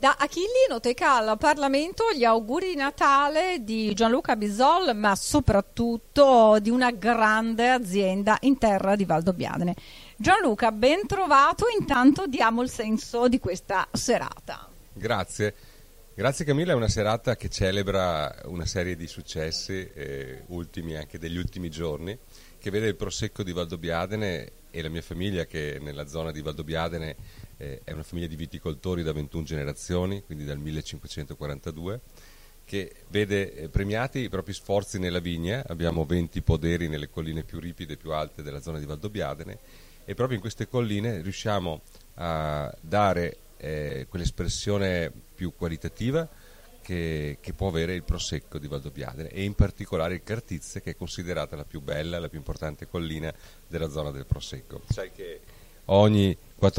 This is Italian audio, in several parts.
Da Achille, Enoteca al Parlamento, gli auguri di Natale di Gianluca Bisol, ma soprattutto di una grande azienda in terra di Valdobbiadene. Gianluca, ben trovato, intanto diamo il senso di questa serata. Grazie Camilla, è una serata che celebra una serie di successi ultimi, anche degli ultimi giorni, che vede il Prosecco di Valdobbiadene e la mia famiglia, che nella zona di Valdobbiadene è una famiglia di viticoltori da 21 generazioni, quindi dal 1542, che vede premiati i propri sforzi nella vigna. Abbiamo 20 poderi nelle colline più ripide e più alte della zona di Valdobbiadene, e proprio in queste colline riusciamo a dare quell'espressione più qualitativa che può avere il Prosecco di Valdobbiadene, e in particolare il Cartizze, che è considerata la più bella, la più importante collina della zona del Prosecco. Sai che ogni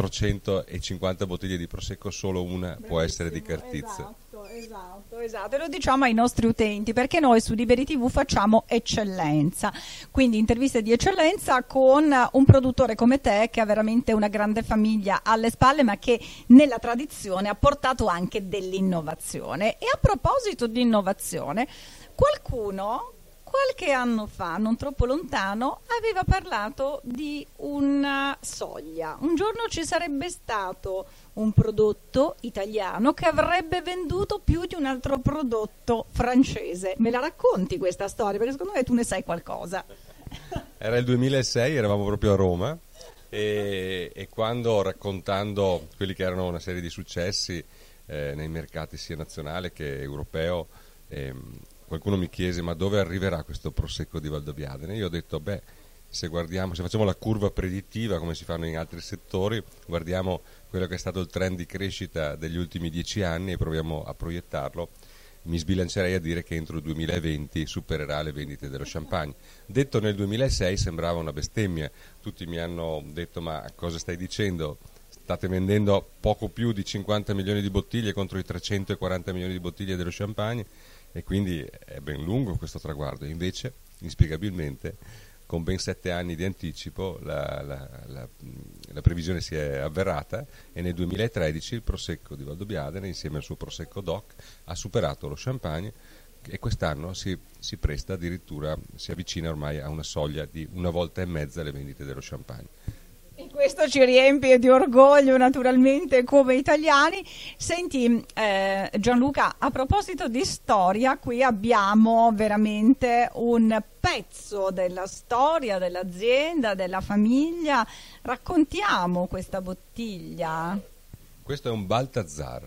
450 bottiglie di Prosecco solo una può essere di Cartizze. Esatto, e lo diciamo ai nostri utenti, perché noi su Liberi TV facciamo eccellenza, quindi interviste di eccellenza con un produttore come te, che ha veramente una grande famiglia alle spalle, ma che nella tradizione ha portato anche dell'innovazione. E a proposito di innovazione, qualcuno qualche anno fa, non troppo lontano, aveva parlato di una soglia. Un giorno ci sarebbe stato un prodotto italiano che avrebbe venduto più di un altro prodotto francese. Me la racconti questa storia? Perché secondo me tu ne sai qualcosa. Era il 2006, eravamo proprio a Roma, e quando, raccontando quelli che erano una serie di successi nei mercati sia nazionale che europeo, qualcuno mi chiese: ma dove arriverà questo Prosecco di Valdobbiadene? Io ho detto: se facciamo la curva predittiva come si fanno in altri settori, guardiamo quello che è stato il trend di crescita degli ultimi 10 anni e proviamo a proiettarlo, mi sbilancerei a dire che entro il 2020 supererà le vendite dello champagne. Detto nel 2006 sembrava una bestemmia, tutti mi hanno detto: ma cosa stai dicendo? State vendendo poco più di 50 milioni di bottiglie contro i 340 milioni di bottiglie dello champagne, e quindi è ben lungo questo traguardo. Invece, inspiegabilmente, con ben 7 anni di anticipo la previsione si è avverata, e nel 2013 il Prosecco di Valdobbiadene, insieme al suo Prosecco DOC, ha superato lo champagne, e quest'anno si presta addirittura, si avvicina ormai a una soglia di 1,5 volte le vendite dello champagne. E questo ci riempie di orgoglio, naturalmente, come italiani. Senti, Gianluca, a proposito di storia, qui abbiamo veramente un pezzo della storia dell'azienda, della famiglia. Raccontiamo questa bottiglia. Questo è un Balthazar.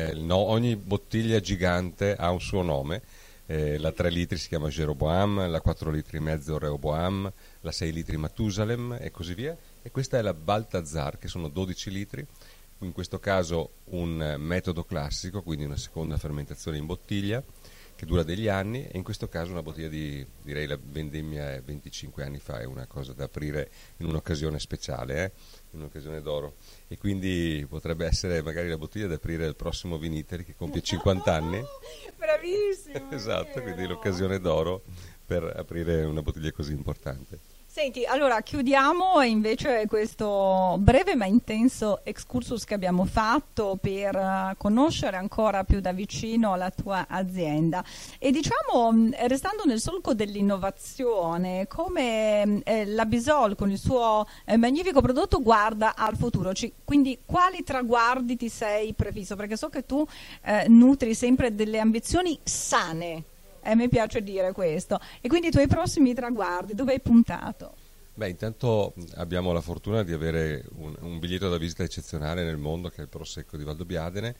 Ogni bottiglia gigante ha un suo nome. La 3 litri si chiama Jeroboam, la 4 litri e mezzo Rehoboam, la 6 litri Matusalem e così via. E questa è la Balthazar, che sono 12 litri, in questo caso un metodo classico, quindi una seconda fermentazione in bottiglia che dura degli anni, e in questo caso una bottiglia direi la vendemmia 25 anni fa, è una cosa da aprire in un'occasione speciale, in un'occasione d'oro, e quindi potrebbe essere magari la bottiglia da aprire al prossimo Viniteri che compie 50 anni. Bravissimo! Esatto, quindi l'occasione d'oro per aprire una bottiglia così importante. Senti, allora chiudiamo invece questo breve ma intenso excursus che abbiamo fatto per conoscere ancora più da vicino la tua azienda, e diciamo, restando nel solco dell'innovazione, come la Bisol con il suo magnifico prodotto guarda al futuro, quindi quali traguardi ti sei prefisso? Perché so che tu nutri sempre delle ambizioni sane. A me piace dire questo. E quindi i tuoi prossimi traguardi, dove hai puntato? Intanto abbiamo la fortuna di avere un biglietto da visita eccezionale nel mondo, che è il Prosecco di Valdobbiadene,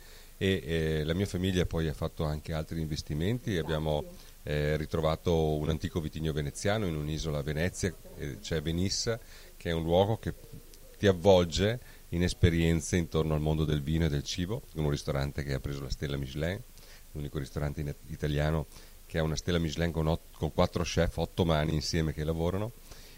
e la mia famiglia poi ha fatto anche altri investimenti. Abbiamo ritrovato un antico vitigno veneziano in un'isola a Venezia, c'è Venissa, che è un luogo che ti avvolge in esperienze intorno al mondo del vino e del cibo, un ristorante che ha preso la stella Michelin, l'unico ristorante italiano che ha una stella Michelin con 4 chef, 8 mani insieme che lavorano,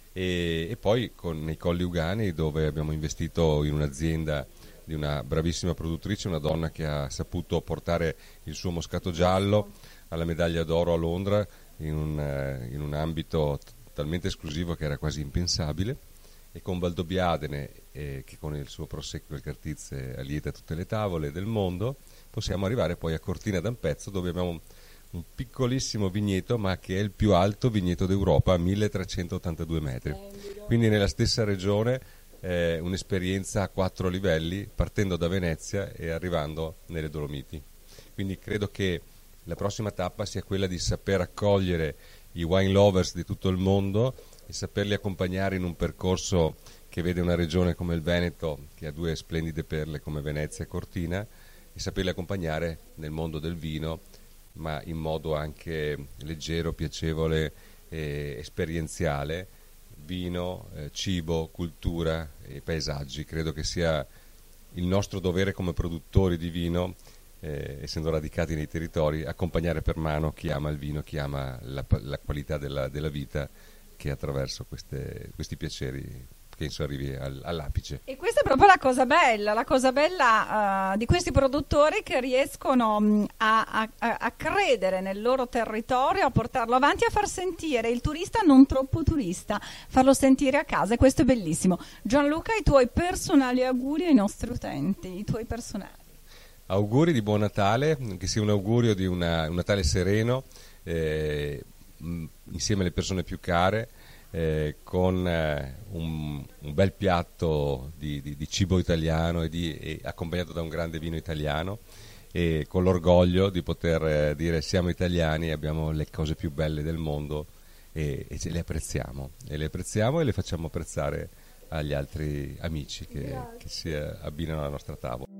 e poi nei Colli Ugani, dove abbiamo investito in un'azienda di una bravissima produttrice, una donna che ha saputo portare il suo Moscato Giallo alla medaglia d'oro a Londra in un ambito talmente esclusivo che era quasi impensabile, e con Valdobbiadene, che con il suo prosecco e il Cartizze allieta tutte le tavole del mondo, possiamo arrivare poi a Cortina d'Ampezzo, dove abbiamo un piccolissimo vigneto, ma che è il più alto vigneto d'Europa, a 1382 metri. Quindi nella stessa regione un'esperienza a 4 livelli, partendo da Venezia e arrivando nelle Dolomiti. Quindi credo che la prossima tappa sia quella di saper accogliere i wine lovers di tutto il mondo e saperli accompagnare in un percorso che vede una regione come il Veneto, che ha 2 splendide perle come Venezia e Cortina, e saperli accompagnare nel mondo del vino, ma in modo anche leggero, piacevole e esperienziale. Vino, cibo, cultura e paesaggi. Credo che sia il nostro dovere come produttori di vino, essendo radicati nei territori, accompagnare per mano chi ama il vino, chi ama la qualità della vita, che attraverso questi piaceri penso arrivi all'apice. E questa è proprio la cosa bella di questi produttori, che riescono a credere nel loro territorio, a portarlo avanti, a far sentire il turista non troppo turista, farlo sentire a casa, e questo è bellissimo. Gianluca, i tuoi personali auguri ai nostri utenti, i tuoi personali. Auguri di buon Natale, che sia un augurio di un Natale sereno, insieme alle persone più care, con un bel piatto di cibo italiano e accompagnato da un grande vino italiano, e con l'orgoglio di poter dire siamo italiani, abbiamo le cose più belle del mondo e ce le apprezziamo e le facciamo apprezzare agli altri amici che si abbinano alla nostra tavola.